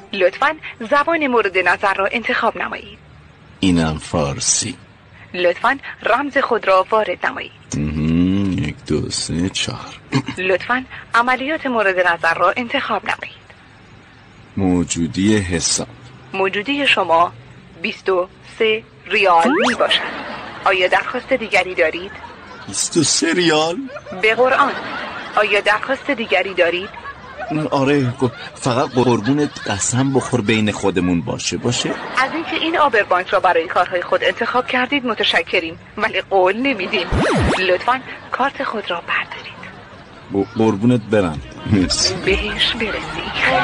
لطفاً زبان مورد نظر را انتخاب نمایید. اینم فارسی. لطفاً رمز خود را وارد نمایید. 1 2 3 4. لطفاً عملیات مورد نظر را انتخاب نمایید. موجودی حساب. موجودی شما 23 ریال می باشد. آیا درخواست دیگری دارید؟ 23 ریال؟ به قرآن. آیا درخواست دیگری دارید؟ آره، فقط قربونت قسم بخور بین خودمون باشه. از اینکه این آبربانک را برای کارهای خود انتخاب کردید متشکریم، ولی قول نمیدیم. لطفاً کارت خود را بردارید. قربونت برم. مرسی. بهش برسید.